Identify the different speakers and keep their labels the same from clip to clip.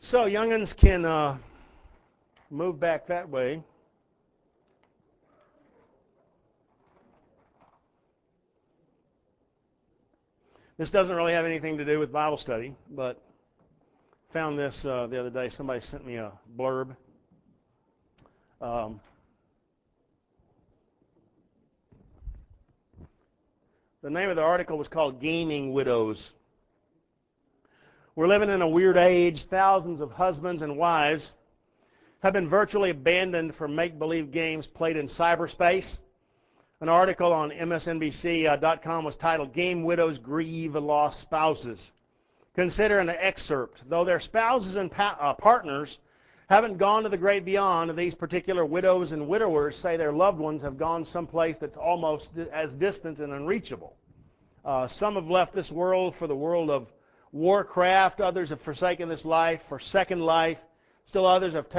Speaker 1: So young'uns can move back that way. This doesn't really have anything to do with Bible study, but found this the other day. Somebody sent me a blurb. The name of the article was called Gaming Widows. We're living in a weird age. Thousands of husbands and wives have been virtually abandoned for make-believe games played in cyberspace. An article on MSNBC.com was titled, Game Widows Grieve Lost Spouses. Consider an excerpt. Though their spouses and partners haven't gone to the great beyond, these particular widows and widowers say their loved ones have gone someplace that's almost as distant and unreachable. Some have left this world for the world of Warcraft. Others have forsaken this life for Second Life. Still others have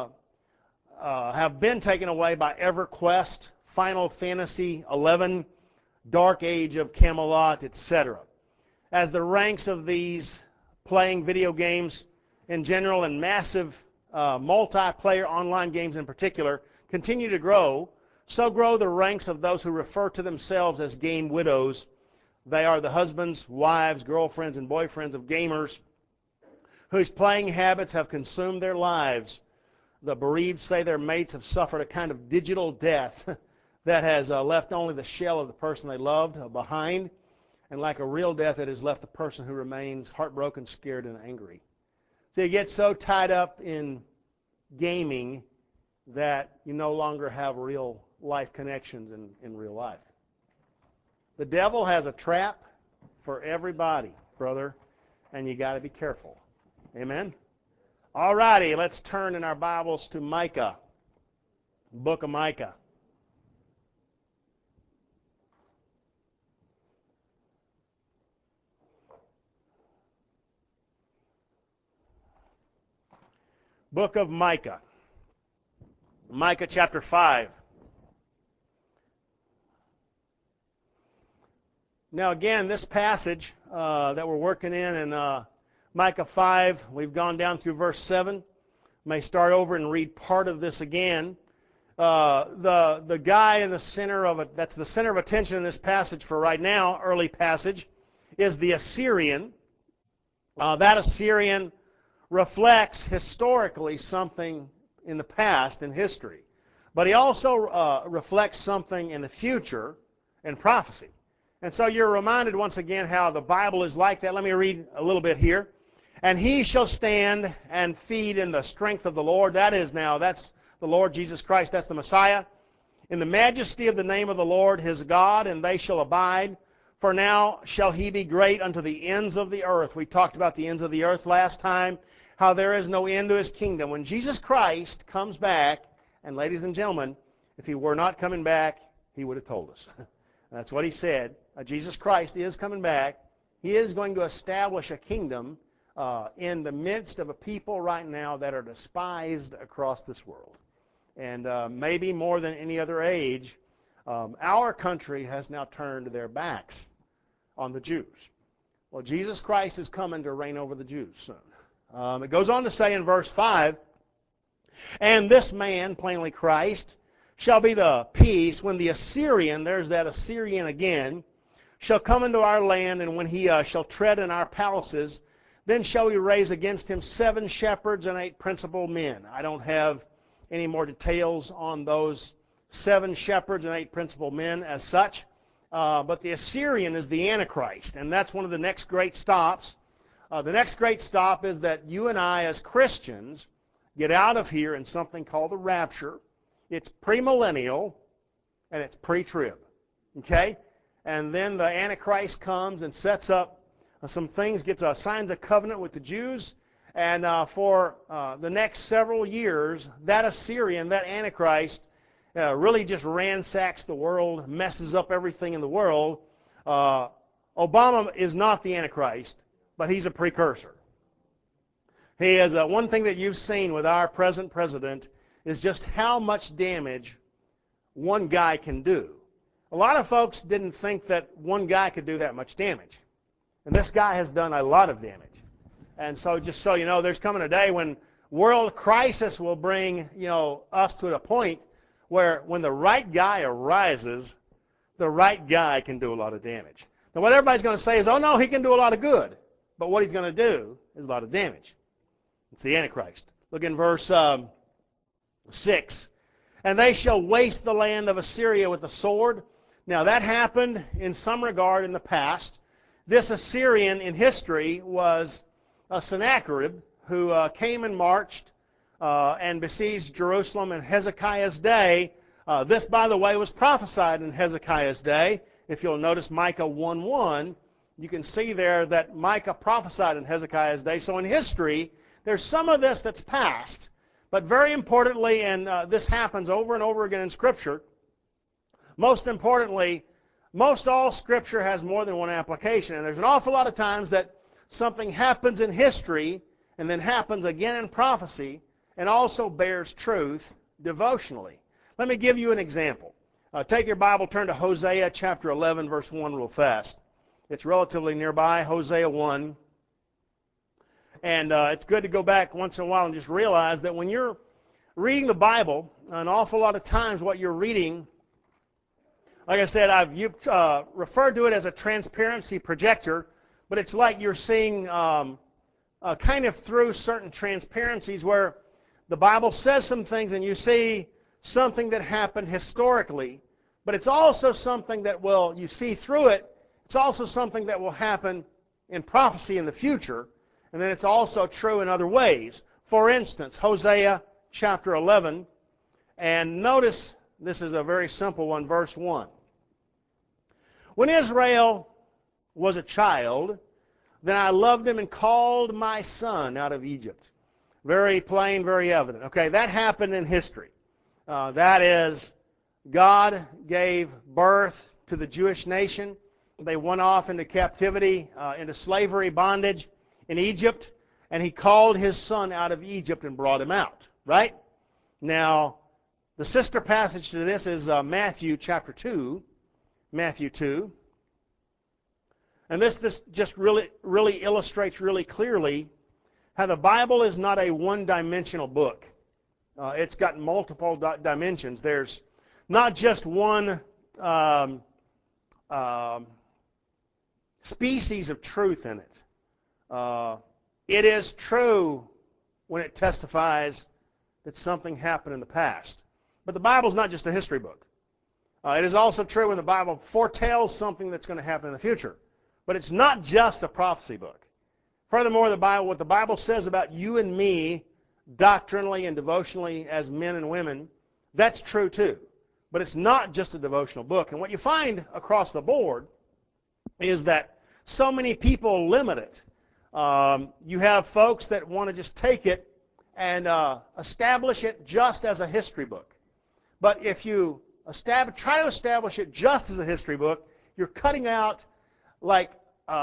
Speaker 1: been taken away by EverQuest, Final Fantasy XI, Dark Age of Camelot, etc. As the ranks of these playing video games in general and massive multiplayer online games in particular continue to grow, so grow the ranks of those who refer to themselves as game widows. They are the husbands, wives, girlfriends, and boyfriends of gamers whose playing habits have consumed their lives. The bereaved say their mates have suffered a kind of digital death that has left only the shell of the person they loved behind, and like a real death, it has left the person who remains heartbroken, scared, and angry. So you get so tied up in gaming that you no longer have real life connections in real life. The devil has a trap for everybody, brother, and you got to be careful. Amen? All righty, let's turn in our Bibles to Micah, book of Micah. Book of Micah. Micah chapter 5. Now again, this passage that we're working in Micah 5, we've gone down through verse 7. May start over and read part of this again. The guy in the center of it, that's the center of attention in this passage for right now, early passage, is the Assyrian. That Assyrian reflects historically something in the past, in history. But he also reflects something in the future, in prophecy. And so you're reminded once again how the Bible is like that. Let me read a little bit here. And he shall stand and feed in the strength of the Lord. That's the Lord Jesus Christ. That's the Messiah. In the majesty of the name of the Lord his God, and they shall abide. For now shall he be great unto the ends of the earth. We talked about the ends of the earth last time, how there is no end to his kingdom. When Jesus Christ comes back, and ladies and gentlemen, if he were not coming back, he would have told us. That's what he said. Jesus Christ is coming back. He is going to establish a kingdom in the midst of a people right now that are despised across this world. And maybe more than any other age, our country has now turned their backs on the Jews. Well, Jesus Christ is coming to reign over the Jews soon. It goes on to say in verse 5, and this man, plainly Christ, shall be the peace when the Assyrian, there's that Assyrian again, shall come into our land, and when he shall tread in our palaces, then shall we raise against him 7 shepherds and 8 principal men. I don't have any more details on those 7 shepherds and 8 principal men as such, but the Assyrian is the Antichrist, and that's one of the next great stops. The next great stop is that you and I as Christians get out of here in something called the rapture. It's premillennial, and it's pre-trib. Okay? And then the Antichrist comes and sets up some things, signs a covenant with the Jews, and for the next several years, that Assyrian, that Antichrist, really just ransacks the world, messes up everything in the world. Obama is not the Antichrist, but he's a precursor. He is one thing that you've seen with our present president is just how much damage one guy can do. A lot of folks didn't think that one guy could do that much damage. And this guy has done a lot of damage. And so just so you know, there's coming a day when world crisis will bring, us to a point where when the right guy arises, the right guy can do a lot of damage. Now what everybody's going to say is, oh no, he can do a lot of good. But what he's going to do is a lot of damage. It's the Antichrist. Look in verse 6. And they shall waste the land of Assyria with the sword. Now that happened in some regard in the past. This Assyrian in history was Sennacherib, who came and marched and besieged Jerusalem in Hezekiah's day. This, by the way, was prophesied in Hezekiah's day. If you'll notice Micah 1:1, you can see there that Micah prophesied in Hezekiah's day. So in history, there's some of this that's past. But very importantly, and this happens over and over again in Scripture, most importantly, most all Scripture has more than one application. And there's an awful lot of times that something happens in history and then happens again in prophecy and also bears truth devotionally. Let me give you an example. Take your Bible, turn to Hosea chapter 11, verse 1 real fast. It's relatively nearby, Hosea 1. And it's good to go back once in a while and just realize that when you're reading the Bible, an awful lot of times what you're reading, like I said, I've referred to it as a transparency projector, but it's like you're seeing kind of through certain transparencies where the Bible says some things and you see something that happened historically, but it's also something that you see through it, it's also something that will happen in prophecy in the future, and then it's also true in other ways. For instance, Hosea chapter 11, and notice this is a very simple one, verse 1. When Israel was a child, then I loved him and called my son out of Egypt. Very plain, very evident. Okay, that happened in history. That is, God gave birth to the Jewish nation. They went off into captivity, into slavery, bondage in Egypt, and he called his son out of Egypt and brought him out, right? Now, the sister passage to this is Matthew chapter 2. Matthew 2. And this just really illustrates really clearly how the Bible is not a one-dimensional book. It's got multiple dimensions. There's not just one species of truth in it. It is true when it testifies that something happened in the past. But the Bible's not just a history book. It is also true when the Bible foretells something that's going to happen in the future. But it's not just a prophecy book. Furthermore, what the Bible says about you and me, doctrinally and devotionally as men and women, that's true too. But it's not just a devotional book. And what you find across the board is that so many people limit it. You have folks that want to just take it and establish it just as a history book. But if you try to establish it just as a history book, you're cutting out like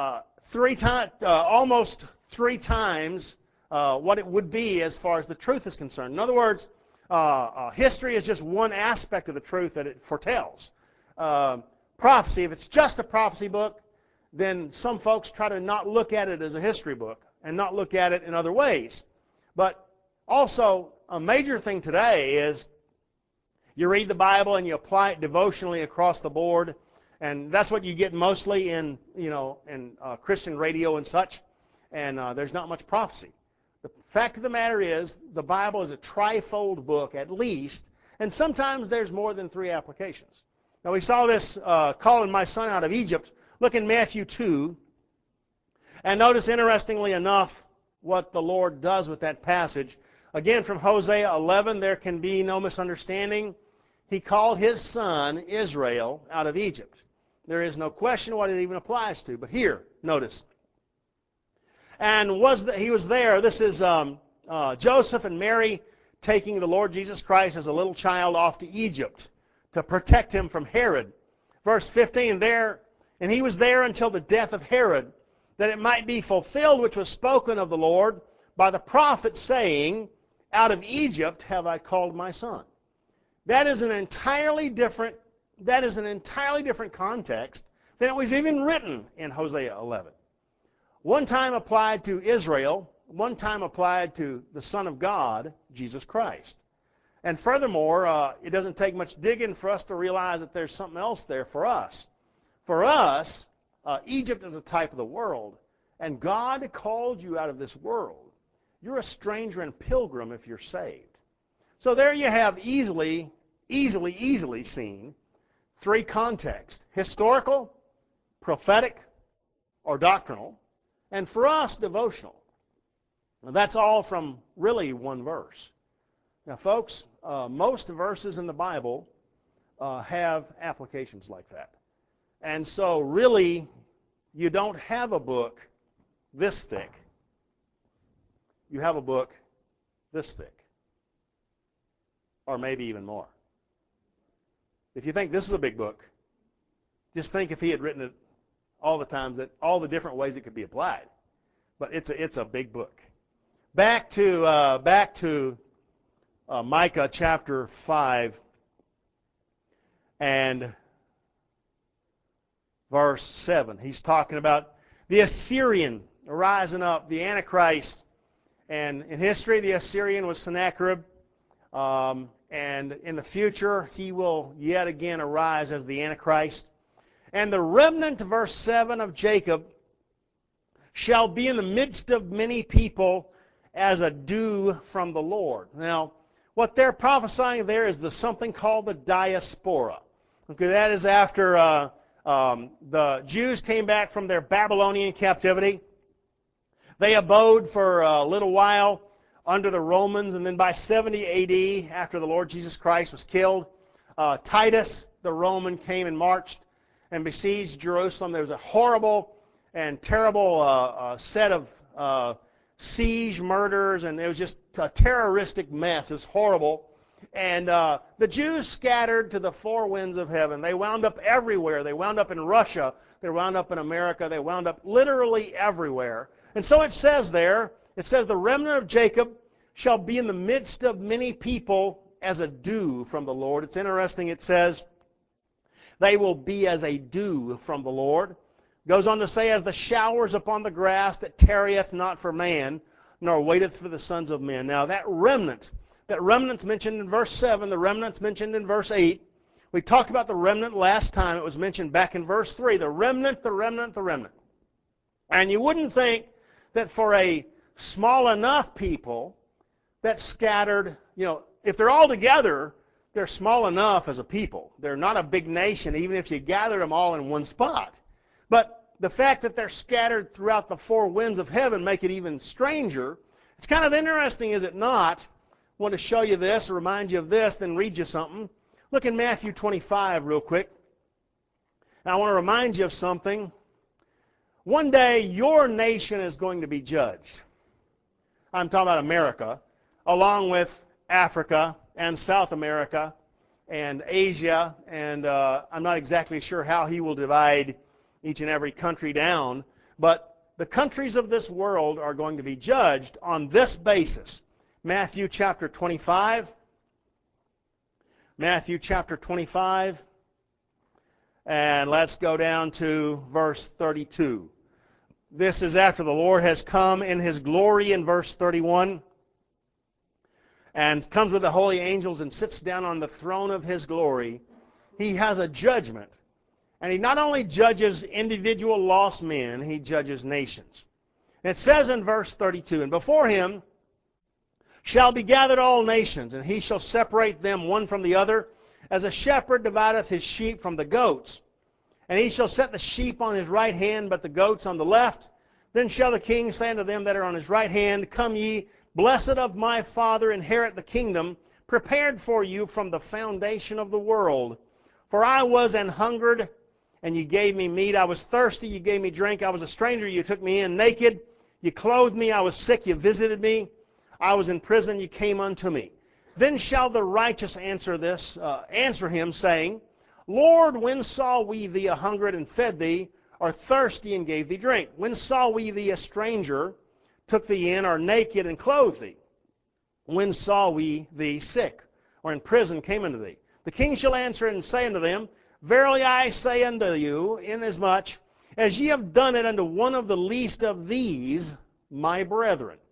Speaker 1: almost three times what it would be as far as the truth is concerned. In other words, history is just one aspect of the truth that it foretells. Prophecy, if it's just a prophecy book, then some folks try to not look at it as a history book and not look at it in other ways. But also, a major thing today is you read the Bible and you apply it devotionally across the board, and that's what you get mostly in Christian radio and such. And there's not much prophecy. The fact of the matter is, the Bible is a trifold book at least, and sometimes there's more than three applications. Now we saw this calling my son out of Egypt. Look in Matthew 2, and notice, interestingly enough, what the Lord does with that passage. Again, from Hosea 11, there can be no misunderstanding. He called his son Israel out of Egypt. There is no question what it even applies to. But here, notice. And he was there. This is Joseph and Mary taking the Lord Jesus Christ as a little child off to Egypt to protect him from Herod. Verse 15, and he was there until the death of Herod, that it might be fulfilled which was spoken of the Lord by the prophet, saying, out of Egypt have I called my son. That is an entirely different context than it was even written in Hosea 11. One time applied to Israel, one time applied to the Son of God, Jesus Christ. And furthermore, it doesn't take much digging for us to realize that there's something else there for us. For us, Egypt is a type of the world, and God called you out of this world. You're a stranger and pilgrim if you're saved. So there you have easily seen three contexts: historical, prophetic, or doctrinal, and for us, devotional. Now, that's all from really one verse. Now, folks, most verses in the Bible have applications like that. And so, really, you don't have a book this thick. You have a book this thick. Or maybe even more. If you think this is a big book, just think if he had written it all the times, that all the different ways it could be applied. But it's a big book. Back to Micah chapter 5 and verse 7. He's talking about the Assyrian rising up, the Antichrist. And in history, the Assyrian was Sennacherib. And in the future, he will yet again arise as the Antichrist. And the remnant, verse 7, of Jacob shall be in the midst of many people as a dew from the Lord. Now, what they're prophesying there is something called the diaspora. Okay, that is after the Jews came back from their Babylonian captivity. They abode for a little while under the Romans, and then by 70 A.D., after the Lord Jesus Christ was killed, Titus, the Roman, came and marched and besieged Jerusalem. There was a horrible and terrible set of siege murders, and it was just a terroristic mess. It was horrible. And the Jews scattered to the four winds of heaven. They wound up everywhere. They wound up in Russia. They wound up in America. They wound up literally everywhere. And so it says there, it says, the remnant of Jacob shall be in the midst of many people as a dew from the Lord. It's interesting, it says, they will be as a dew from the Lord. Goes on to say, as the showers upon the grass that tarrieth not for man, nor waiteth for the sons of men. Now that remnant's mentioned in verse 7, the remnant's mentioned in verse 8. We talked about the remnant last time. It was mentioned back in verse 3. The remnant, the remnant, the remnant. And you wouldn't think that for a small enough people that scattered, if they're all together, they're small enough as a people. They're not a big nation, even if you gather them all in one spot. But the fact that they're scattered throughout the four winds of heaven make it even stranger. It's kind of interesting, is it not? I want to show you this, remind you of this, then read you something. Look in Matthew 25 real quick. And I want to remind you of something. One day, your nation is going to be judged. I'm talking about America, along with Africa and South America and Asia. And I'm not exactly sure how he will divide each and every country down. But the countries of this world are going to be judged on this basis. Matthew chapter 25. Matthew chapter 25. And let's go down to verse 32. This is after the Lord has come in His glory in verse 31. And comes with the holy angels and sits down on the throne of His glory. He has a judgment. And He not only judges individual lost men, He judges nations. And it says in verse 32, and before Him shall be gathered all nations, and He shall separate them one from the other, as a shepherd divideth his sheep from the goats. And He shall set the sheep on His right hand, but the goats on the left. Then shall the King say unto them that are on His right hand, Come ye, blessed of my Father, inherit the kingdom, prepared for you from the foundation of the world. For I was an hungered, and ye gave me meat. I was thirsty, you gave me drink. I was a stranger, you took me in. Naked, you clothed me. I was sick, you visited me. I was in prison, you came unto me. Then shall the righteous answer Him, saying, Lord, when saw we thee a hungered and fed thee, or thirsty and gave thee drink? When saw we thee a stranger, took thee in, or naked and clothed thee? When saw we thee sick, or in prison came unto thee? The King shall answer and say unto them, Verily I say unto you, inasmuch as ye have done it unto one of the least of these, my brethren.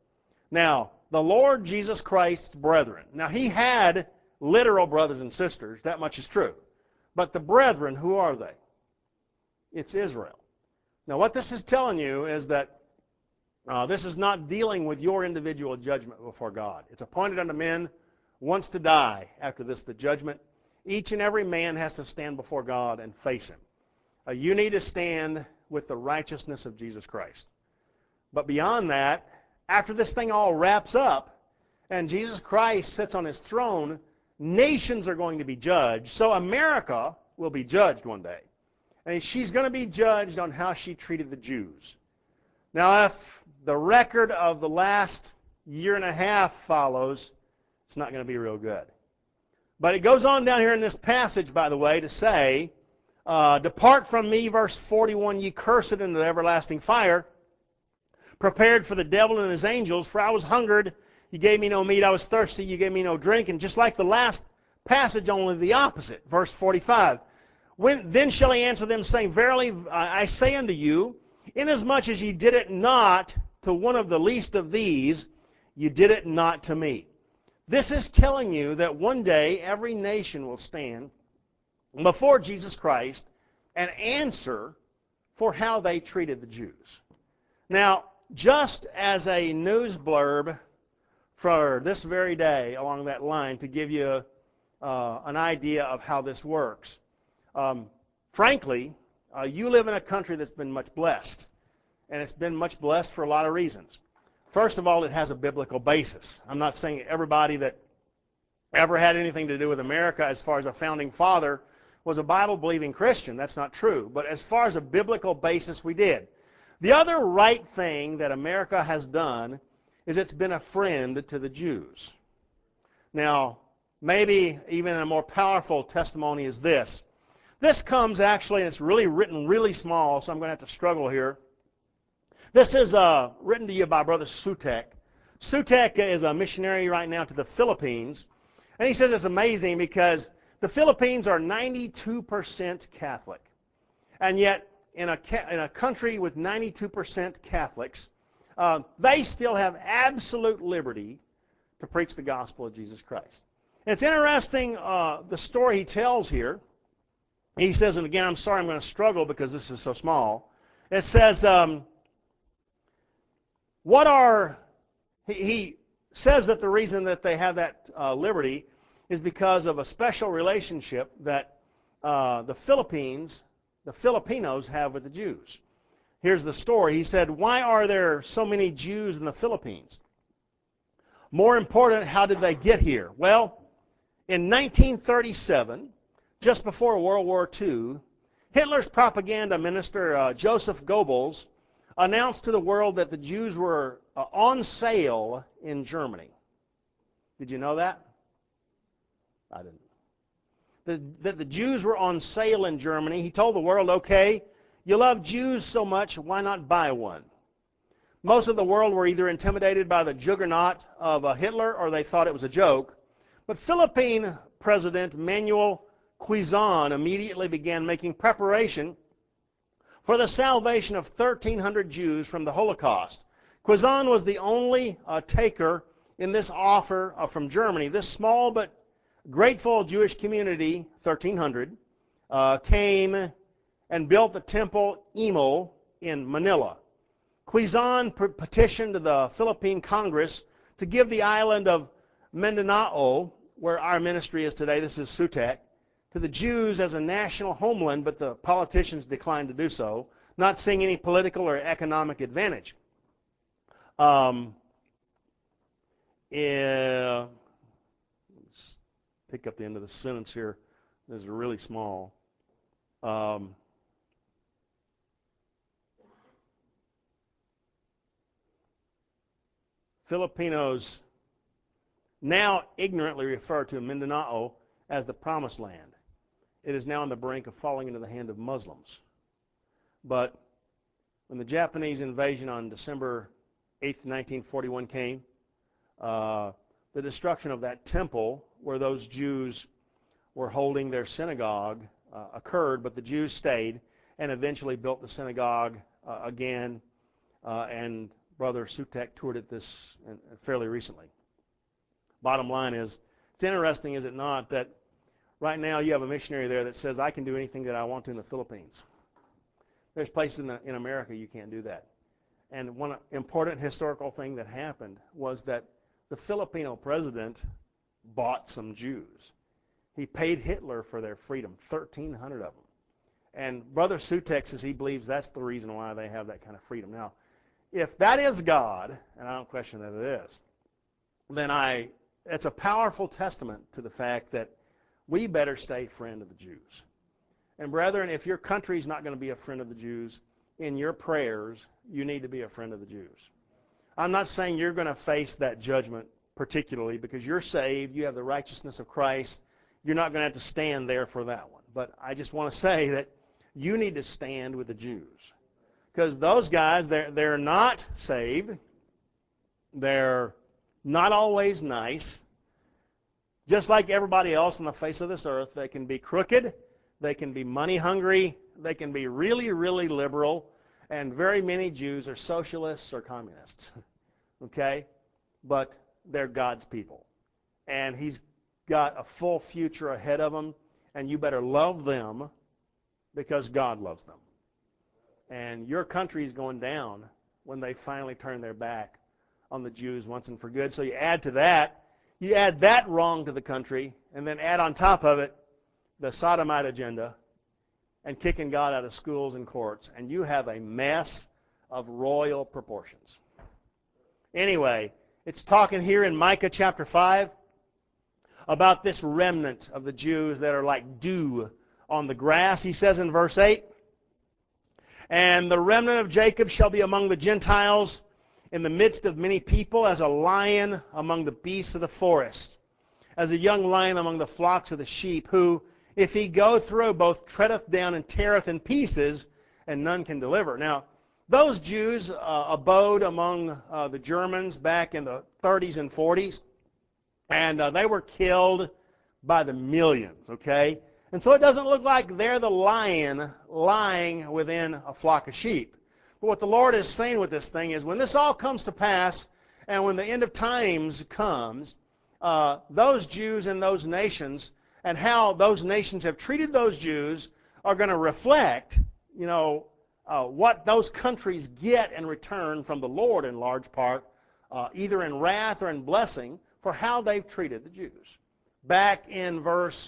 Speaker 1: Now, the Lord Jesus Christ's brethren. Now, he had literal brothers and sisters. That much is true. But the brethren, who are they? It's Israel. Now, what this is telling you is that this is not dealing with your individual judgment before God. It's appointed unto men once to die. After this, the judgment. Each and every man has to stand before God and face Him. You need to stand with the righteousness of Jesus Christ. But beyond that, after this thing all wraps up and Jesus Christ sits on His throne, nations are going to be judged. So America will be judged one day. And she's going to be judged on how she treated the Jews. Now, if the record of the last year and a half follows, it's not going to be real good. But it goes on down here in this passage, by the way, to say, depart from me, verse 41, ye cursed, into the everlasting fire, prepared for the devil and his angels. For I was hungered, you gave me no meat. I was thirsty, you gave me no drink. And just like the last passage, only the opposite. Verse 45. Then shall he answer them, saying, verily I say unto you, inasmuch as ye did it not to one of the least of these, you did it not to me. This is telling you that one day every nation will stand before Jesus Christ and answer for how they treated the Jews. Now, just as a news blurb for this very day along that line to give you an idea of how this works. Frankly, you live in a country that's been much blessed, and it's been much blessed for a lot of reasons. First of all, it has a biblical basis. I'm not saying everybody that ever had anything to do with America as far as a founding father was a Bible-believing Christian. That's not true. But as far as a biblical basis, we did. The other right thing that America has done is it's been a friend to the Jews. Now, maybe even a more powerful testimony is this. This comes actually, and it's really written really small, so I'm going to have to struggle here. This is written to you by Brother Sutek. Sutek is a missionary right now to the Philippines. And he says it's amazing because the Philippines are 92% Catholic. And yet, in a country with 92% Catholics, they still have absolute liberty to preach the gospel of Jesus Christ. And it's interesting, the story he tells here. He says, and again, I'm sorry I'm going to struggle because this is so small. It says, he says that the reason that they have that liberty is because of a special relationship that the Filipinos have with the Jews. Here's the story. He said, why are there so many Jews in the Philippines? More important, how did they get here? Well, in 1937, just before World War II, Hitler's propaganda minister, Joseph Goebbels, announced to the world that the Jews were on sale in Germany. Did you know that? I didn't. That the Jews were on sale in Germany. He told the world, okay, you love Jews so much, why not buy one? Most of the world were either intimidated by the juggernaut of Hitler or they thought it was a joke. But Philippine President Manuel Quezon immediately began making preparation for the salvation of 1,300 Jews from the Holocaust. Quezon was the only taker in this offer from Germany. This small but grateful Jewish community, 1,300, came and built the temple Imo in Manila. Quezon petitioned the Philippine Congress to give the island of Mindanao, where our ministry is today, this is Sutek, to the Jews as a national homeland, but the politicians declined to do so, not seeing any political or economic advantage. Let's pick up the end of the sentence here. This is really small. Filipinos now ignorantly refer to Mindanao as the Promised Land. It is now on the brink of falling into the hand of Muslims. But when the Japanese invasion on December 8th, 1941 came, the destruction of that temple where those Jews were holding their synagogue occurred, but the Jews stayed and eventually built the synagogue again, and Brother Sutek toured it fairly recently. Bottom line is, it's interesting, is it not, that right now you have a missionary there that says, I can do anything that I want to in the Philippines. There's places in America you can't do that. And one important historical thing that happened was that the Filipino president bought some Jews. He paid Hitler for their freedom, 1,300 of them. And Brother Sutek says he believes that's the reason why they have that kind of freedom. Now, if that is God, and I don't question that it is, then it's a powerful testament to the fact that we better stay friend of the Jews. And brethren, if your country's not going to be a friend of the Jews, in your prayers, you need to be a friend of the Jews. I'm not saying you're going to face that judgment particularly because you're saved, you have the righteousness of Christ. You're not going to have to stand there for that one. But I just want to say that you need to stand with the Jews. Because those guys, they're not saved. They're not always nice. Just like everybody else on the face of this earth, they can be crooked. They can be money hungry. They can be really, really liberal. And very many Jews are socialists or communists. Okay? But they're God's people. And He's got a full future ahead of them. And you better love them because God loves them. And your country is going down when they finally turn their back on the Jews once and for good. So you add to that, you add that wrong to the country, and then add on top of it the sodomite agenda and kicking God out of schools and courts, and you have a mess of royal proportions. Anyway, it's talking here in Micah chapter 5 about this remnant of the Jews that are like dew on the grass. He says in verse 8, and the remnant of Jacob shall be among the Gentiles in the midst of many people, as a lion among the beasts of the forest, as a young lion among the flocks of the sheep, who, if he go through, both treadeth down and teareth in pieces, and none can deliver. Now, those Jews abode among the Germans back in the 30s and 40s, and they were killed by the millions, okay? And so it doesn't look like they're the lion lying within a flock of sheep. But what the Lord is saying with this thing is when this all comes to pass and when the end of times comes, those Jews in those nations and how those nations have treated those Jews are going to reflect, what those countries get in return from the Lord in large part, either in wrath or in blessing for how they've treated the Jews. Back in verse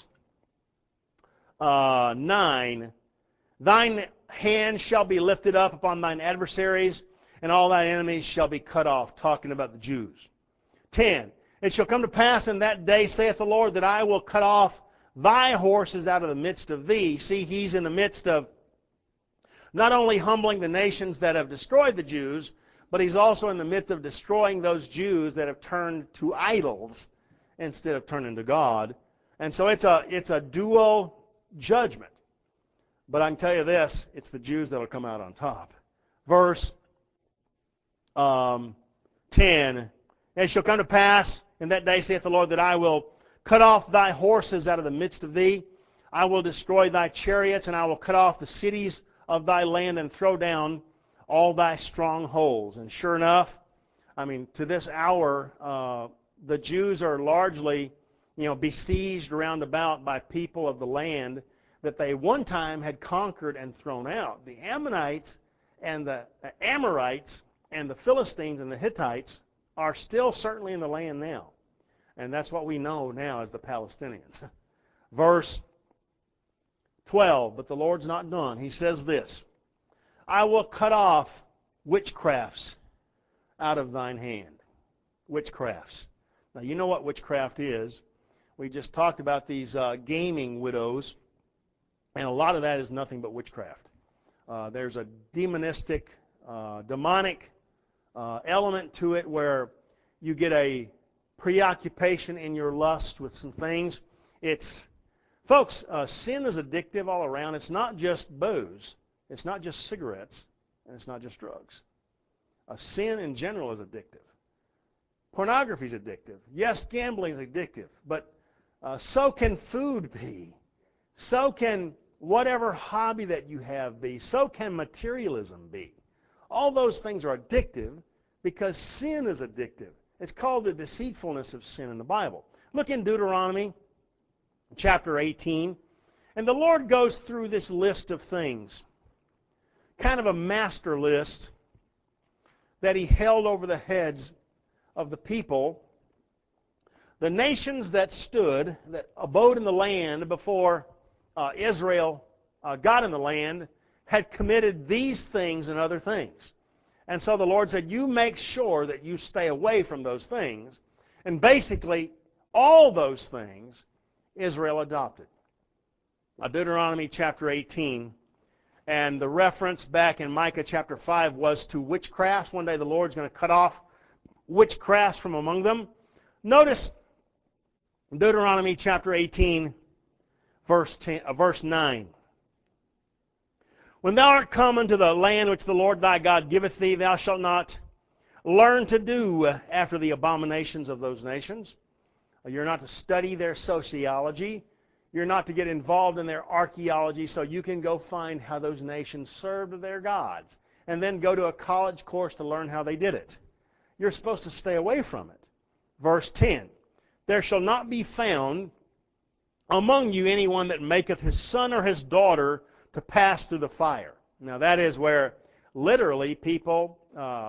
Speaker 1: 9, thine hand shall be lifted up upon thine adversaries, and all thy enemies shall be cut off, talking about the Jews. 10, it shall come to pass in that day, saith the Lord, that I will cut off thy horses out of the midst of thee. See, He's in the midst of not only humbling the nations that have destroyed the Jews, but He's also in the midst of destroying those Jews that have turned to idols instead of turning to God. And so it's a dual judgment. But I can tell you this, it's the Jews that will come out on top. Verse 10, it shall come to pass in that day, saith the Lord, that I will cut off thy horses out of the midst of thee. I will destroy thy chariots, and I will cut off the cities of thy land and throw down all thy strongholds. And sure enough, to this hour, the Jews are largely, besieged round about by people of the land that they one time had conquered and thrown out. The Ammonites and the Amorites and the Philistines and the Hittites are still certainly in the land now. And that's what we know now as the Palestinians. Verse 12, but the Lord's not done. He says this, I will cut off witchcrafts out of thine hand. Witchcrafts. Now, you know what witchcraft is. We just talked about these gaming widows, and a lot of that is nothing but witchcraft. There's a demonistic, demonic element to it where you get a preoccupation in your lust with some things. Folks, sin is addictive all around. It's not just booze. It's not just cigarettes. And it's not just drugs. Sin in general is addictive. Pornography is addictive. Yes, gambling is addictive. But so can food be. So can whatever hobby that you have be. So can materialism be. All those things are addictive because sin is addictive. It's called the deceitfulness of sin in the Bible. Look in Deuteronomy chapter 18, and the Lord goes through this list of things, kind of a master list that He held over the heads of the people, the nations that stood, that abode in the land before Israel got in the land, had committed these things and other things. And so the Lord said, you make sure that you stay away from those things. And basically, all those things Israel adopted. Deuteronomy chapter 18, and the reference back in Micah chapter 5 was to witchcrafts. One day the Lord's going to cut off witchcrafts from among them. Notice Deuteronomy chapter 18, verse 9. When thou art come into the land which the Lord thy God giveth thee, thou shalt not learn to do after the abominations of those nations. You're not to study their sociology. You're not to get involved in their archaeology so you can go find how those nations served their gods and then go to a college course to learn how they did it. You're supposed to stay away from it. Verse 10, there shall not be found among you anyone that maketh his son or his daughter to pass through the fire. Now that is where literally people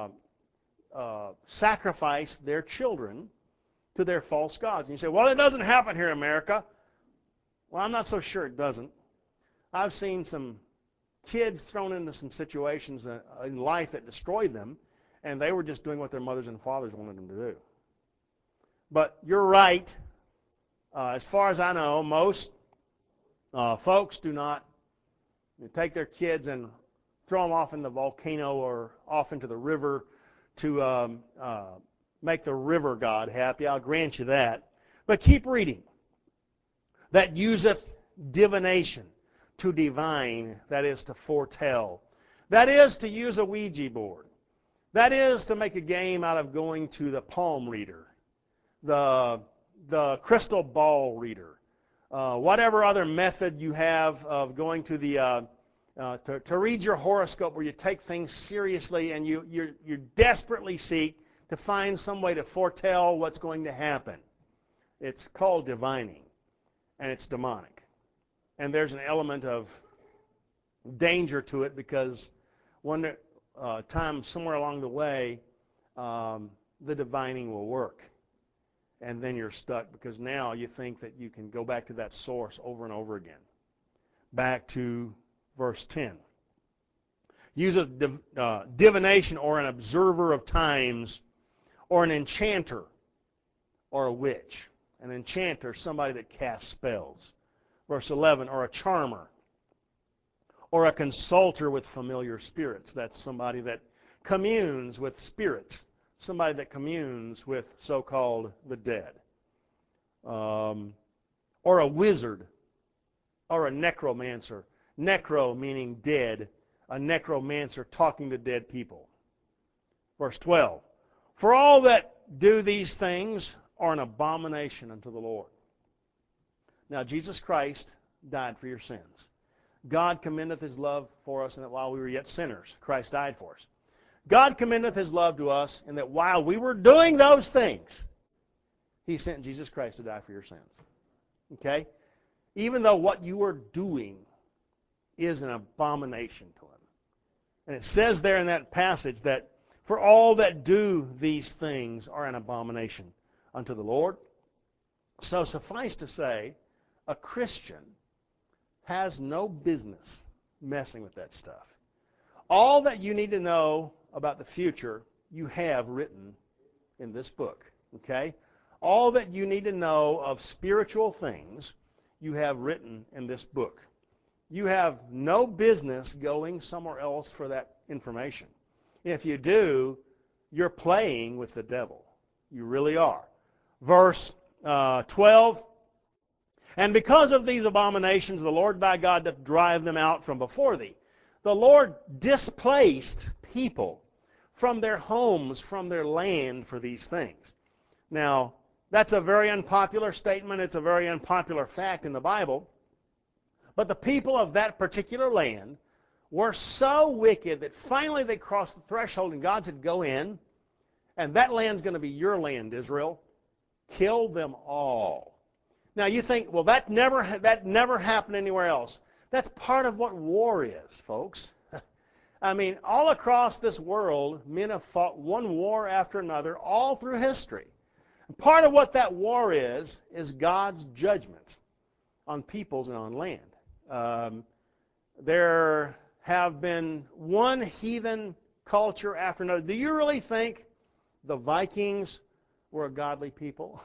Speaker 1: sacrifice their children to their false gods. And you say, well, it doesn't happen here in America. Well, I'm not so sure it doesn't. I've seen some kids thrown into some situations in life that destroyed them, and they were just doing what their mothers and fathers wanted them to do. But you're right. As far as I know, most folks do not take their kids and throw them off in the volcano or off into the river to make the river god happy. I'll grant you that. But keep reading. That useth divination to divine, that is to foretell. That is to use a Ouija board. That is to make a game out of going to the palm reader, the crystal ball reader, whatever other method you have of going to the to read your horoscope, where you take things seriously and you desperately seek to find some way to foretell what's going to happen. It's called divining, and it's demonic. And there's an element of danger to it because one time somewhere along the way, the divining will work. And then you're stuck because now you think that you can go back to that source over and over again. Back to verse 10. Use a divination or an observer of times or an enchanter or a witch. An enchanter, somebody that casts spells. Verse 11, or a charmer or a consulter with familiar spirits. That's somebody that communes with spirits. Somebody that communes with so-called the dead. Or a wizard or a necromancer. Necro meaning dead. A necromancer talking to dead people. Verse 12. For all that do these things are an abomination unto the Lord. Now Jesus Christ died for your sins. God commendeth His love for us, and that while we were yet sinners, Christ died for us. God commendeth His love to us, and that while we were doing those things, He sent Jesus Christ to die for your sins. Okay? Even though what you are doing is an abomination to Him. And it says there in that passage that for all that do these things are an abomination unto the Lord. So suffice to say, a Christian has no business messing with that stuff. All that you need to know about the future, you have written in this book. Okay? All that you need to know of spiritual things, you have written in this book. You have no business going somewhere else for that information. If you do, you're playing with the devil. You really are. Verse 12, and because of these abominations, the Lord thy God doth drive them out from before thee. The Lord displaced people from their homes, from their land for these things. Now, that's a very unpopular statement. It's a very unpopular fact in the Bible. But the people of that particular land were so wicked that finally they crossed the threshold and God said, go in And that land's going to be your land, Israel. Kill them all. Now you think, well, that never happened anywhere else. That's part of what war is, folks. I mean, all across this world, men have fought one war after another all through history. And part of what that war is God's judgment on peoples and on land. There have been one heathen culture after another. Do you really think the Vikings were a godly people?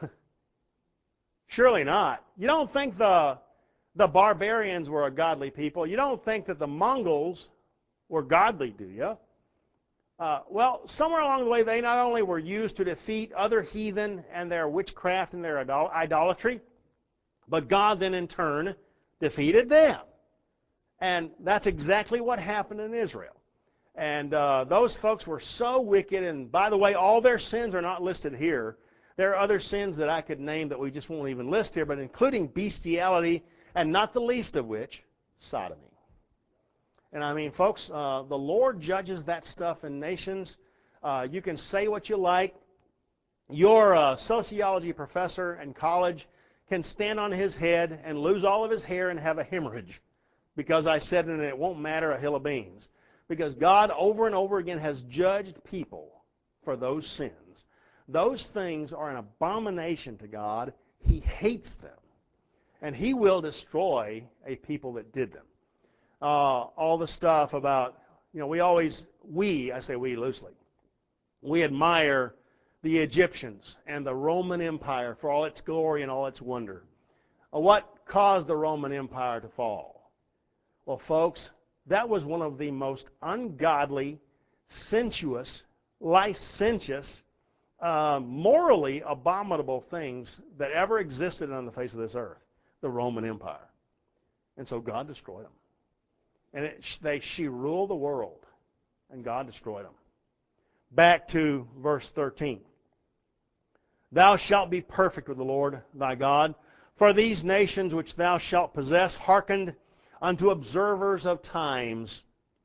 Speaker 1: Surely not. You don't think the barbarians were a godly people. You don't think that the Mongols were godly, do you? Well, somewhere along the way, they not only were used to defeat other heathen and their witchcraft and their idolatry, but God then in turn defeated them. And that's exactly what happened in Israel. And those folks were so wicked, and by the way, all their sins are not listed here. There are other sins that I could name that we just won't even list here, but including bestiality, and not the least of which, sodomy. And I mean, folks, the Lord judges that stuff in nations. You can say what you like. Your sociology professor in college can stand on his head and lose all of his hair and have a hemorrhage because I said it and it won't matter a hill of beans. Because God over and over again has judged people for those sins. Those things are an abomination to God. He hates them. And He will destroy a people that did them. All the stuff about, I say we loosely, we admire the Egyptians and the Roman Empire for all its glory and all its wonder. What caused the Roman Empire to fall? Well, folks, that was one of the most ungodly, sensuous, licentious, morally abominable things that ever existed on the face of this earth, the Roman Empire. And so God destroyed them. And she ruled the world, and God destroyed them. Back to verse 13. Thou shalt be perfect with the Lord thy God, for these nations which thou shalt possess hearkened unto observers of times,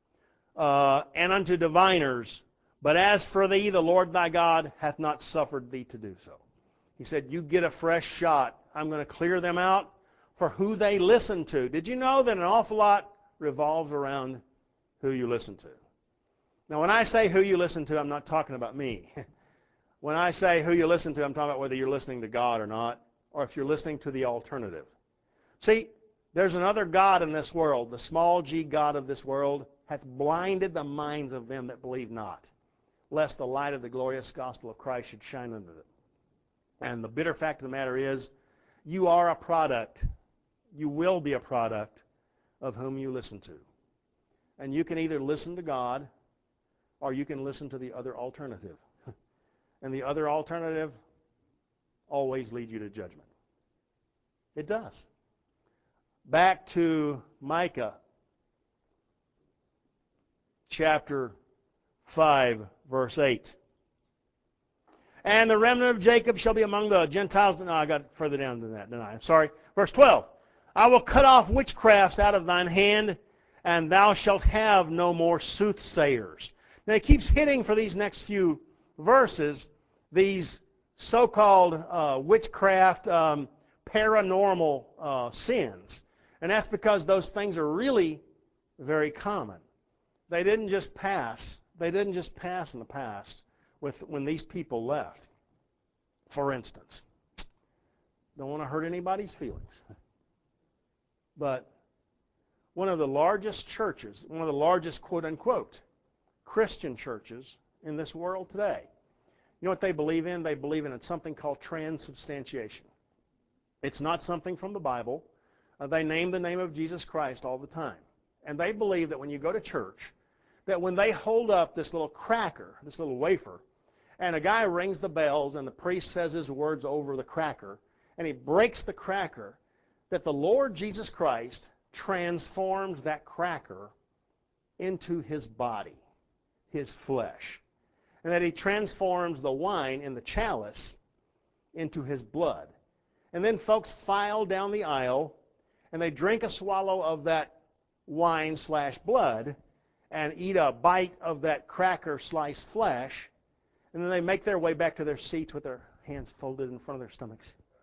Speaker 1: and unto diviners. But as for thee, the Lord thy God hath not suffered thee to do so. He said, you get a fresh shot. I'm going to clear them out for who they listen to. Did you know that an awful lot revolves around who you listen to? Now, when I say who you listen to, I'm not talking about me. When I say who you listen to, I'm talking about whether you're listening to God or not, or if you're listening to the alternative. See, there's another God in this world. The small g God of this world hath blinded the minds of them that believe not, lest the light of the glorious gospel of Christ should shine unto them. And the bitter fact of the matter is, you are a product, you will be a product of whom you listen to. And you can either listen to God, or you can listen to the other alternative. And the other alternative always leads you to judgment. It does. Back to Micah chapter 5, verse 8. And the remnant of Jacob shall be among the Gentiles. No, I got further down than that, didn't I? I'm sorry. Verse 12. I will cut off witchcrafts out of thine hand, and thou shalt have no more soothsayers. Now he keeps hitting for these next few verses these so-called witchcraft, paranormal sins. And that's because those things are really very common. They didn't just pass. They didn't just pass in the past when these people left. For instance, don't want to hurt anybody's feelings, but one of the largest churches, one of the largest quote-unquote Christian churches in this world today, you know what they believe in? They believe in something called transubstantiation. It's not something from the Bible. They name the name of Jesus Christ all the time. And they believe that when you go to church, that when they hold up this little cracker, this little wafer, and a guy rings the bells and the priest says his words over the cracker, and he breaks the cracker, that the Lord Jesus Christ transforms that cracker into His body, His flesh. And that He transforms the wine in the chalice into His blood. And then folks file down the aisle, and they drink a swallow of that wine/blood, and eat a bite of that cracker sliced flesh, And then they make their way back to their seats with their hands folded in front of their stomachs.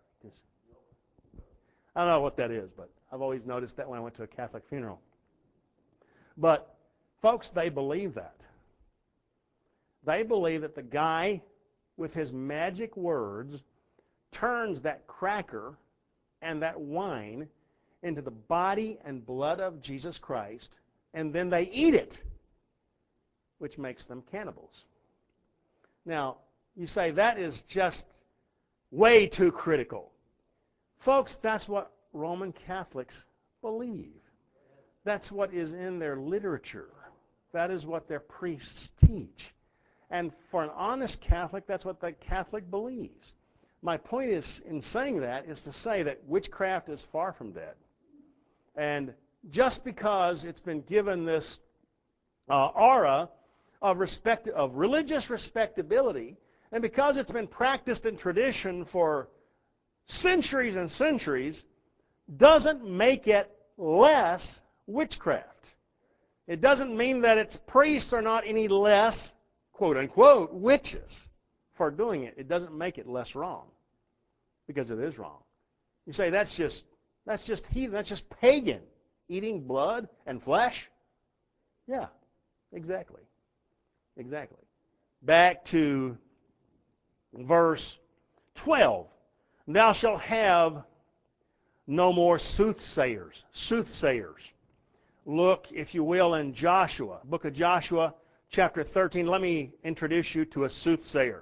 Speaker 1: I don't know what that is, but I've always noticed that when I went to a Catholic funeral. But, folks, they believe that. They believe that the guy with his magic words turns that cracker and that wine into the body and blood of Jesus Christ, and then they eat it, which makes them cannibals. Now, you say that is just way too critical. Folks, that's what Roman Catholics believe. That's what is in their literature. That is what their priests teach. And for an honest Catholic, that's what the Catholic believes. My point is, in saying that, is to say that witchcraft is far from dead. And just because it's been given this aura of religious respectability, and because it's been practiced in tradition for centuries and centuries, doesn't make it less witchcraft. It doesn't mean that its priests are not any less, quote unquote, witches for doing it. It doesn't make it less wrong, because it is wrong. You say that's just heathen, that's just pagan, eating blood and flesh? Yeah, exactly. Exactly. Back to verse 12. Thou shalt have no more soothsayers. Soothsayers. Look, if you will, in Joshua, book of Joshua, chapter 13. Let me introduce you to a soothsayer.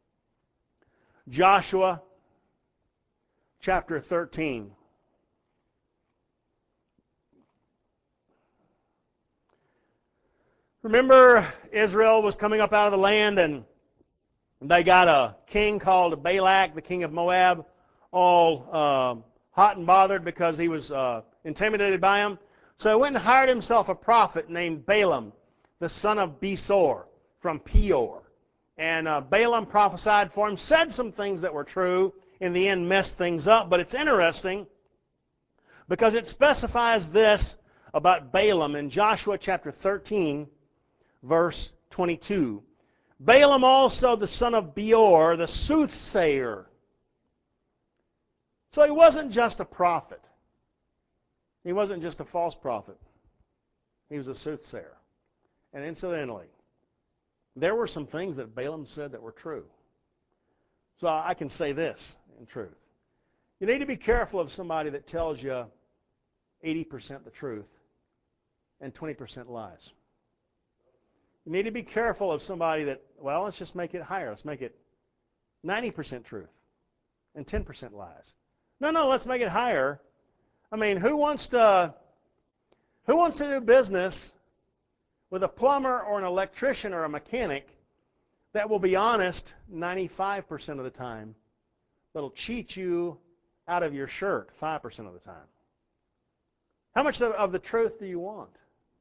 Speaker 1: Joshua, chapter 13. Remember, Israel was coming up out of the land, and they got a king called Balak, the king of Moab, all hot and bothered because he was intimidated by him. So he went and hired himself a prophet named Balaam, the son of Besor, from Peor. And Balaam prophesied for him, said some things that were true, in the end messed things up. But it's interesting because it specifies this about Balaam in Joshua chapter 13, verse 22. Balaam also the son of Beor, the soothsayer. So he wasn't just a prophet. He wasn't just a false prophet. He was a soothsayer. And incidentally, there were some things that Balaam said that were true. So I can say this in truth. You need to be careful of somebody that tells you 80% the truth and 20% lies. You need to be careful of somebody that, well, let's just make it higher. Let's make it 90% truth and 10% lies. No, let's make it higher. I mean, who wants to do business with a plumber or an electrician or a mechanic that will be honest 95% of the time, but will cheat you out of your shirt 5% of the time? How much of the truth do you want?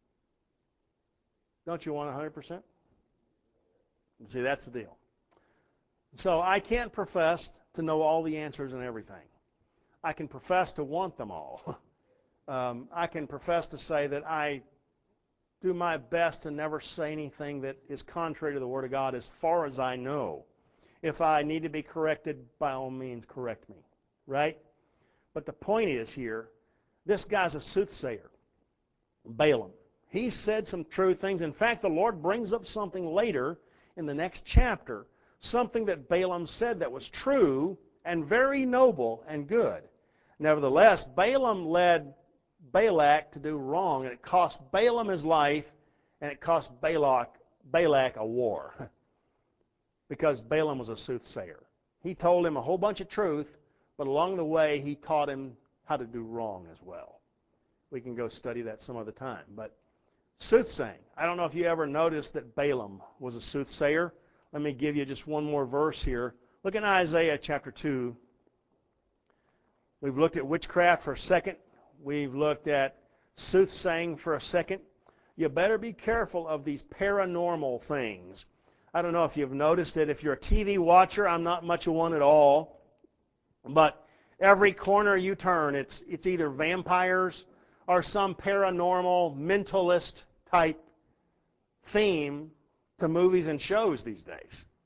Speaker 1: Don't you want 100%? See, that's the deal. So I can't profess to know all the answers and everything. I can profess to want them all. I can profess to say that I do my best to never say anything that is contrary to the Word of God as far as I know. If I need to be corrected, by all means, correct me. Right? But the point is here, this guy's a soothsayer, Balaam. He said some true things. In fact, the Lord brings up something later in the next chapter, something that Balaam said that was true and very noble and good. Nevertheless, Balaam led Balak to do wrong, and it cost Balaam his life, and it cost Balak a war, because Balaam was a soothsayer. He told him a whole bunch of truth, but along the way he taught him how to do wrong as well. We can go study that some other time. But soothsaying. I don't know if you ever noticed that Balaam was a soothsayer. Let me give you just one more verse here. Look in Isaiah chapter 2. We've looked at witchcraft for a second. We've looked at soothsaying for a second. You better be careful of these paranormal things. I don't know if you've noticed it. If you're a TV watcher, I'm not much of one at all. But every corner you turn, it's either vampires or some paranormal, mentalist type theme to movies and shows these days.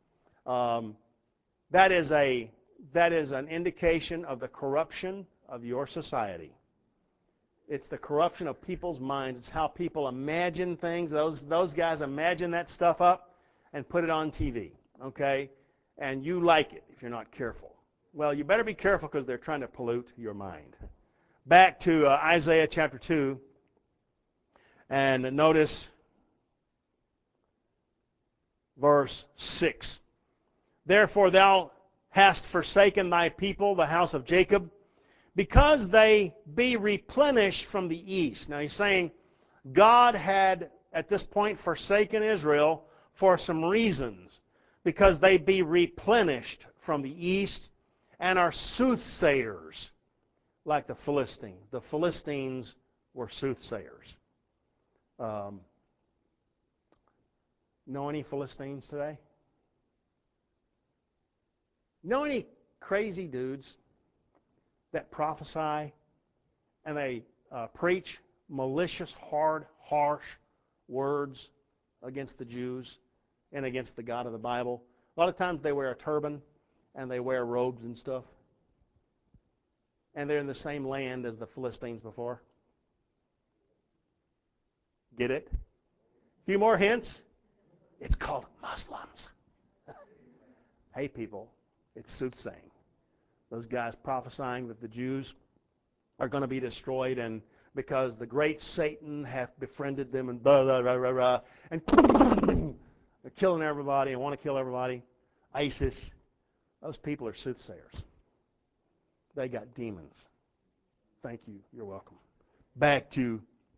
Speaker 1: Um, that is an indication of the corruption of your society. It's the corruption of people's minds. It's how people imagine things. Those guys imagine that stuff up and put it on TV, okay? And you like it if you're not careful. Well, you better be careful because they're trying to pollute your mind. Back to Isaiah chapter 2, and notice verse 6. Therefore thou hast forsaken thy people, the house of Jacob, because they be replenished from the east. Now he's saying God had at this point forsaken Israel for some reasons, because they be replenished from the east and are soothsayers like the Philistines. The Philistines were soothsayers. Know any Philistines today? Know any crazy dudes that prophesy and they preach malicious, hard, harsh words against the Jews and against the God of the Bible? A lot of times they wear a turban and they wear robes and stuff. And they're in the same land as the Philistines before. Get it? A few more hints? It's called Muslims. Hey people, it's soothsaying. Those guys prophesying that the Jews are going to be destroyed, and because the great Satan hath befriended them, and blah, blah, blah, blah, blah, and they're killing everybody and want to kill everybody. ISIS, those people are soothsayers. They got demons. Thank you. You're welcome. Back to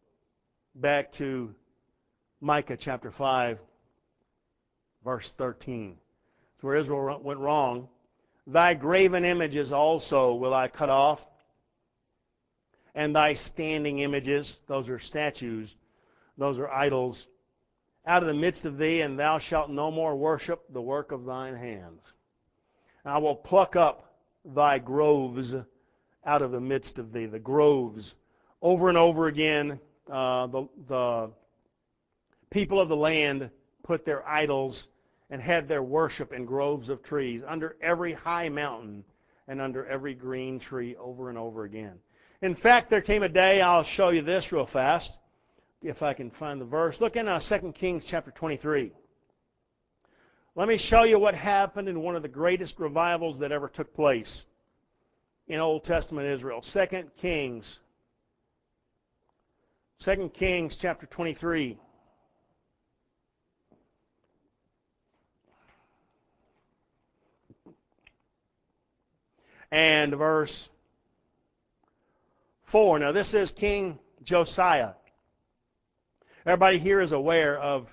Speaker 1: Micah chapter 5, verse 13. It's where Israel went wrong. Thy graven images also will I cut off, and thy standing images, those are statues, those are idols, out of the midst of thee, and thou shalt no more worship the work of thine hands. And I will pluck up thy groves out of the midst of thee. The groves. Over and over again, the people of the land put their idols and had their worship in groves of trees, under every high mountain and under every green tree, over and over again. In fact, there came a day, I'll show you this real fast, if I can find the verse. Look in 2 Kings chapter 23. Let me show you what happened in one of the greatest revivals that ever took place in Old Testament Israel. 2 Kings chapter 23. And verse 4. Now this is King Josiah. Everybody here is aware of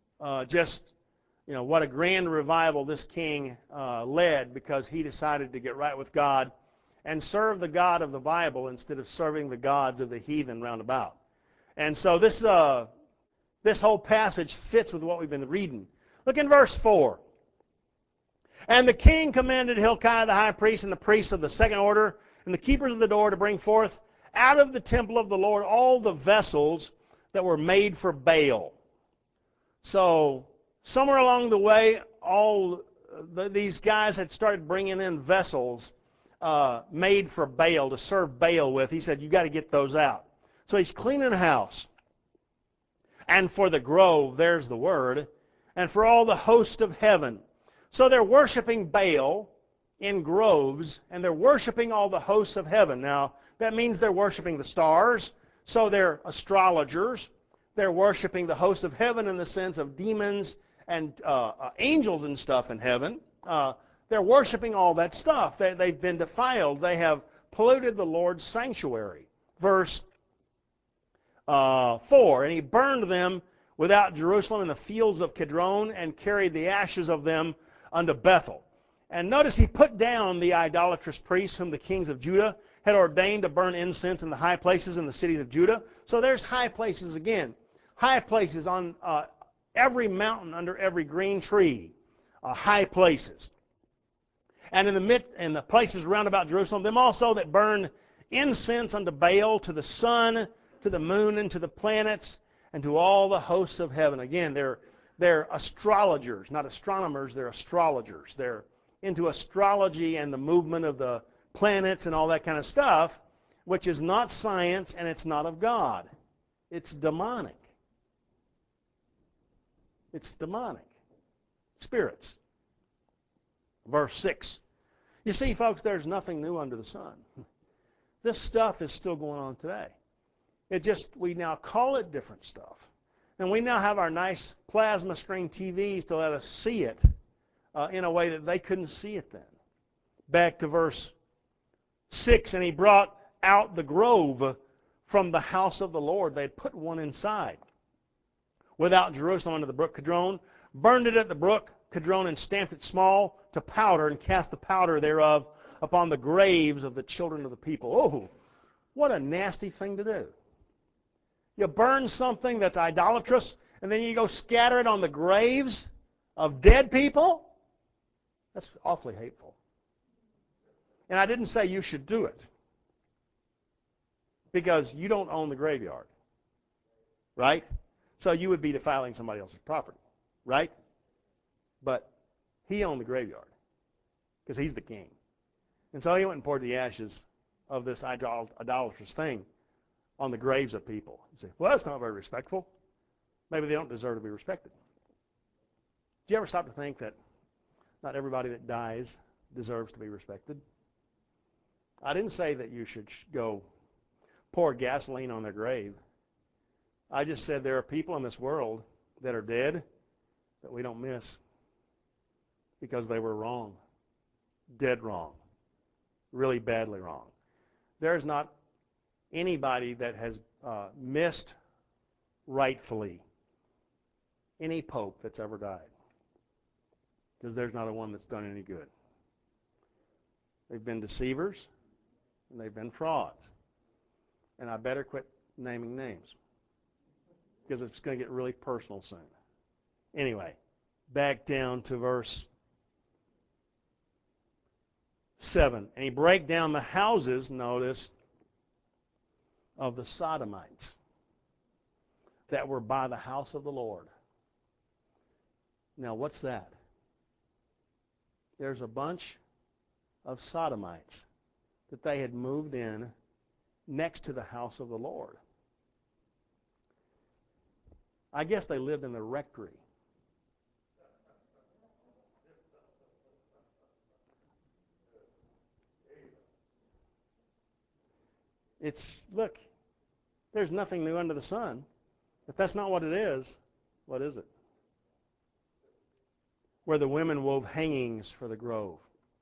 Speaker 1: what a grand revival this king led, because he decided to get right with God and serve the God of the Bible instead of serving the gods of the heathen round about. And so this whole passage fits with what we've been reading. Look in verse 4. And the king commanded Hilkiah the high priest and the priests of the second order and the keepers of the door to bring forth out of the temple of the Lord all the vessels that were made for Baal. So somewhere along the way, these guys had started bringing in vessels made for Baal, to serve Baal with. He said, you got to get those out. So he's cleaning the house. And for the grove, there's the word, and for all the host of heaven. So they're worshiping Baal in groves, and they're worshiping all the hosts of heaven. Now, that means they're worshiping the stars, so they're astrologers. They're worshiping the host of heaven in the sense of demons and angels and stuff in heaven. They're worshiping all that stuff. They've been defiled. They have polluted the Lord's sanctuary. Verse 4, and he burned them without Jerusalem in the fields of Kidron and carried the ashes of them unto Bethel. And notice he put down the idolatrous priests whom the kings of Judah had ordained to burn incense in the high places in the cities of Judah. So there's high places again. High places on every mountain, under every green tree. High places. And in the places round about Jerusalem, them also that burn incense unto Baal, to the sun, to the moon, and to the planets, and to all the hosts of heaven. Again, They're astrologers, not astronomers, they're astrologers. They're into astrology and the movement of the planets and all that kind of stuff, which is not science and it's not of God. It's demonic. It's demonic. Spirits. Verse 6. You see, folks, there's nothing new under the sun. This stuff is still going on today. We now call it different stuff. And we now have our nice plasma screen TVs to let us see it in a way that they couldn't see it then. Back to verse 6, and he brought out the grove from the house of the Lord. They had put one inside, without Jerusalem, under the brook Kidron, burned it at the brook Kidron, and stamped it small to powder, and cast the powder thereof upon the graves of the children of the people. Oh, what a nasty thing to do. You burn something that's idolatrous, and then you go scatter it on the graves of dead people? That's awfully hateful. And I didn't say you should do it, because you don't own the graveyard, right? So you would be defiling somebody else's property, right? But he owned the graveyard, because he's the king. And so he went and poured the ashes of this idolatrous thing on the graves of people. You say, well, that's not very respectful. Maybe they don't deserve to be respected. Do you ever stop to think that not everybody that dies deserves to be respected? I didn't say that you should go pour gasoline on their grave. I just said there are people in this world that are dead that we don't miss because they were wrong, dead wrong, really badly wrong. There's not anybody that has missed rightfully any pope that's ever died, because there's not a one that's done any good. They've been deceivers and they've been frauds. And I better quit naming names, because it's going to get really personal soon. Anyway, back down to verse 7. And he brake down the houses, notice, of the Sodomites that were by the house of the Lord. Now, what's that? There's a bunch of Sodomites that they had moved in next to the house of the Lord. I guess they lived in the rectory. Look, there's nothing new under the sun. If that's not what it is, what is it? Where the women wove hangings for the grove.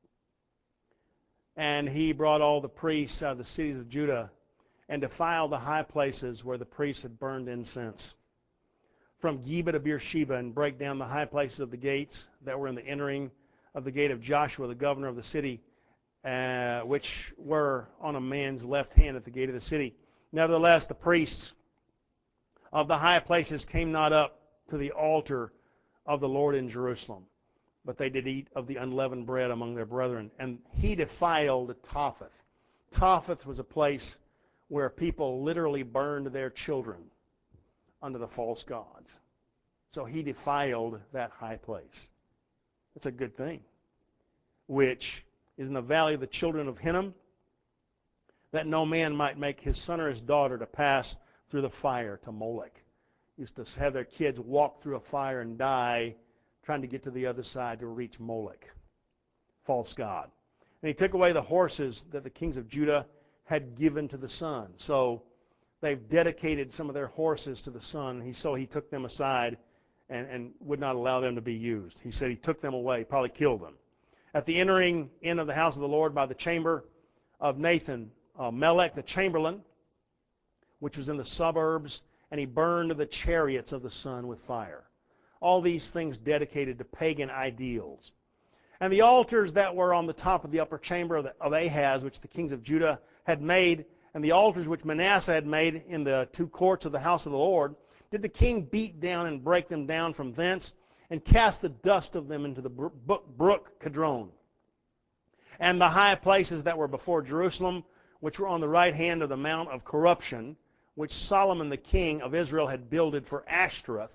Speaker 1: And he brought all the priests out of the cities of Judah and defiled the high places where the priests had burned incense, from Geba to Beersheba, and brake down the high places of the gates that were in the entering of the gate of Joshua, the governor of the city, which were on a man's left hand at the gate of the city. Nevertheless, the priests of the high places came not up to the altar of the Lord in Jerusalem, but they did eat of the unleavened bread among their brethren. And he defiled Topheth. Topheth was a place where people literally burned their children under the false gods. So he defiled that high place. That's a good thing. Which is in the valley of the children of Hinnom, that no man might make his son or his daughter to pass through the fire to Molech. Used to have their kids walk through a fire and die trying to get to the other side to reach Molech, false god. And he took away the horses that the kings of Judah had given to the sun. So they've dedicated some of their horses to the sun. So he took them aside and would not allow them to be used. He said he took them away, probably killed them. At the entering in of the house of the Lord by the chamber of Nathan, Melech the chamberlain, which was in the suburbs, and he burned the chariots of the sun with fire. All these things dedicated to pagan ideals. And the altars that were on the top of the upper chamber of Ahaz, which the kings of Judah had made, and the altars which Manasseh had made in the two courts of the house of the Lord, did the king beat down and break them down from thence, and cast the dust of them into the brook Kidron. And the high places that were before Jerusalem, which were on the right hand of the Mount of Corruption, which Solomon the king of Israel had builded for Ashtoreth,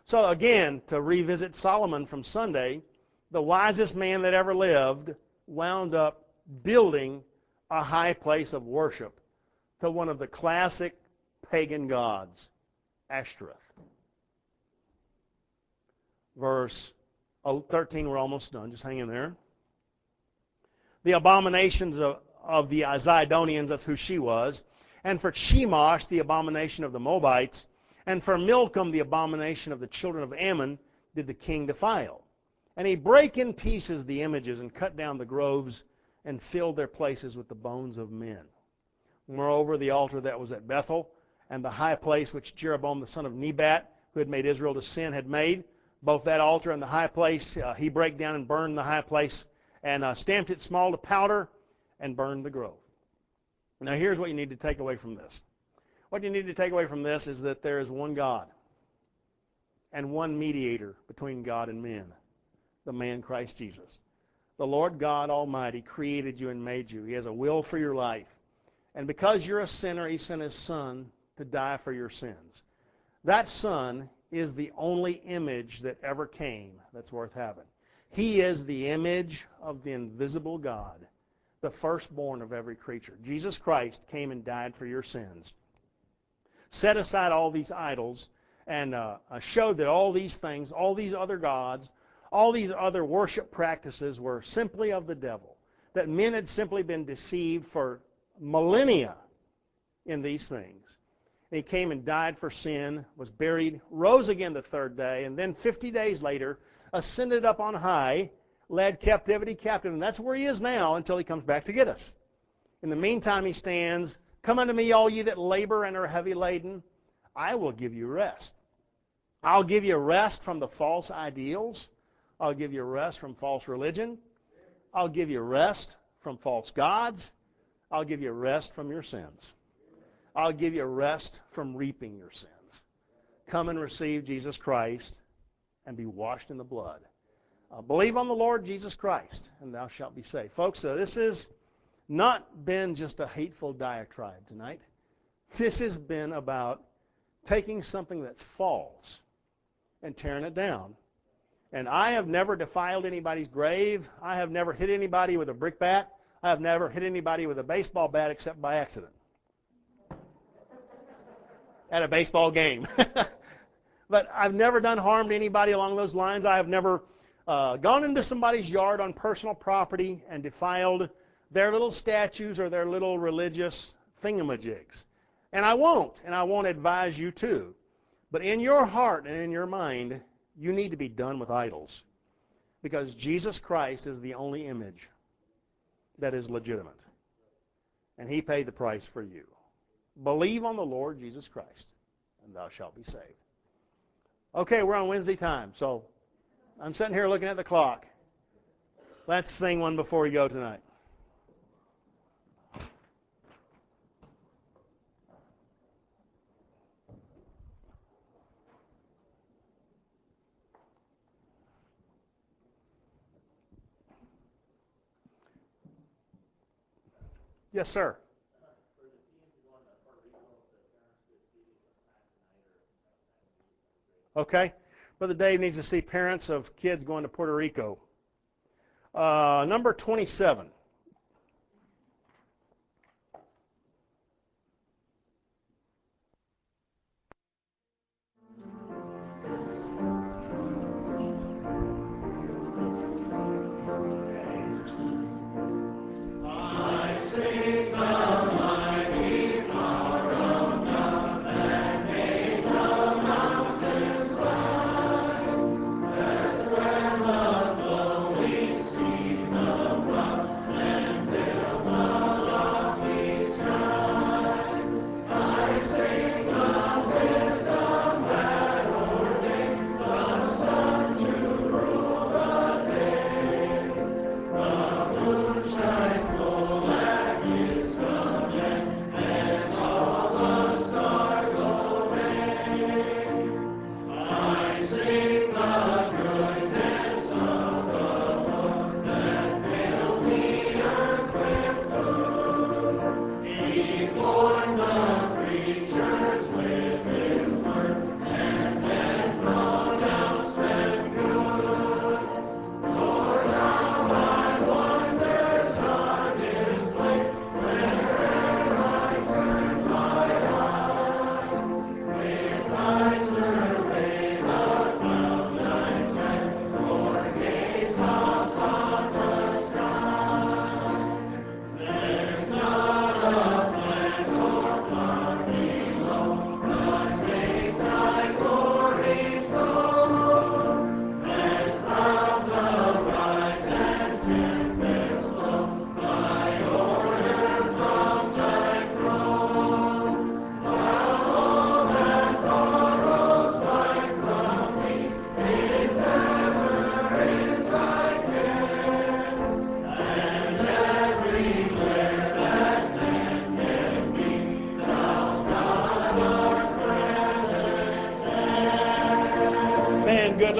Speaker 1: So again, to revisit Solomon from Sunday, the wisest man that ever lived wound up building a high place of worship to one of the classic pagan gods, Ashtoreth. Verse 13, we're almost done. Just hang in there. The abominations of the Zidonians, that's who she was. And for Chemosh, the abomination of the Moabites. And for Milcom, the abomination of the children of Ammon, did the king defile. And he brake in pieces the images and cut down the groves and filled their places with the bones of men. Moreover, the altar that was at Bethel and the high place which Jeroboam the son of Nebat, who had made Israel to sin, had made, both that altar and the high place, he brake down and burned the high place and stamped it small to powder and burned the grove. Now here's what you need to take away from this. What you need to take away from this is that there is one God and one mediator between God and men, the man Christ Jesus. The Lord God Almighty created you and made you. He has a will for your life. And because you're a sinner, He sent His Son to die for your sins. That Son is the only image that ever came that's worth having. He is the image of the invisible God, the firstborn of every creature. Jesus Christ came and died for your sins. Set aside all these idols and showed that all these things, all these other gods, all these other worship practices were simply of the devil. That men had simply been deceived for millennia in these things. And He came and died for sin, was buried, rose again the third day, and then 50 days later ascended up on high, led captivity captive. And that's where He is now until He comes back to get us. In the meantime, He stands, "Come unto me, all ye that labor and are heavy laden. I will give you rest." I'll give you rest from the false ideals. I'll give you rest from false religion. I'll give you rest from false gods. I'll give you rest from your sins. I'll give you rest from reaping your sins. Come and receive Jesus Christ and be washed in the blood. Believe on the Lord Jesus Christ, and thou shalt be saved. Folks, this has not been just a hateful diatribe tonight. This has been about taking something that's false and tearing it down. And I have never defiled anybody's grave. I have never hit anybody with a brick bat. I have never hit anybody with a baseball bat except by accident at a baseball game. But I've never done harm to anybody along those lines. I have never gone into somebody's yard on personal property and defiled their little statues or their little religious thingamajigs. And I won't advise you to. But in your heart and in your mind, you need to be done with idols. Because Jesus Christ is the only image that is legitimate. And He paid the price for you. Believe on the Lord Jesus Christ, and thou shalt be saved. Okay, we're on Wednesday time, so I'm sitting here looking at the clock. Let's sing one before we go tonight. Yes, sir. Okay. Brother Dave needs to see parents of kids going to Puerto Rico. Number 27.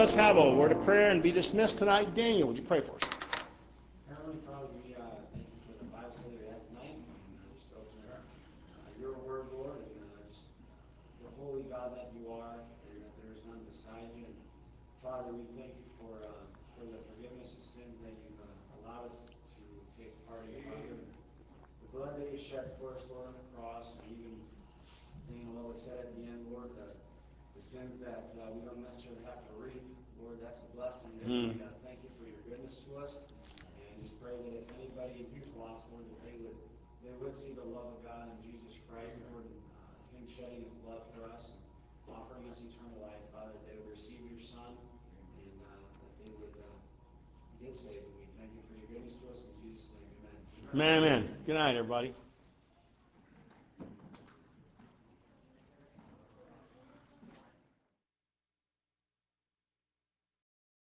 Speaker 1: us have a word of prayer and be dismissed tonight. Daniel, would you pray for us?
Speaker 2: Heavenly Father, we thank you for the Bible study we had tonight, and just open it up. Your word, Lord, and just the holy God that you are, and that there is none beside you. And Father, we thank you for the forgiveness of sins that you've allowed us to take part in, Father. The blood that you shed for us, Lord, on the cross, and even what was said at the end, Lord, the sins that we don't necessarily have to reap, Lord, that's a blessing. We thank you for your goodness to us, and just pray that if anybody who's lost, Lord, that they would see the love of God in Jesus Christ, Lord, Him shedding His blood for us, and offering us eternal life, Father, that they would receive your Son, and that they would get saved. And we thank you for your goodness to us in Jesus' name. Amen.
Speaker 1: Amen. Amen. Good night, everybody.